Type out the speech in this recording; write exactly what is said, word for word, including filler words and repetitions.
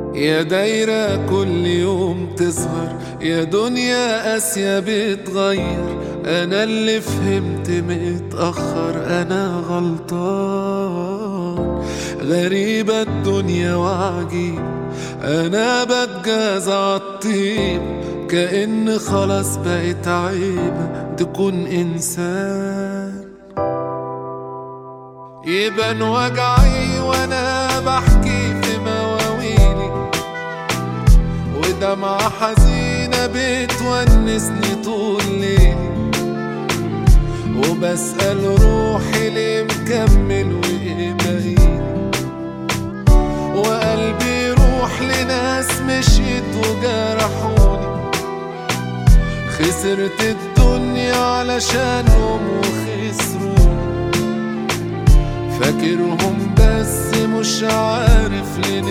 يا دايرة كل يوم تصغر، يا دنيا قاسية بتغير. أنا اللي فهمت متأخر، أنا غلطان. غريبة الدنيا وعجيب، أنا بتجاز عالطيب. كأن خلاص بقت عيبة تكون إنسان. يبان وجعي وأنا بحكي في مواويلي، ودمعة حزينة بتونسني طول ليلي. وبسأل روحي ليه مكمل وإيه باقيلي، وقلبي يروح لناس مشيت وجرحوني. خسرت الدنيا علشانهم وخسروني. فاكرهم بس مش عارف ليه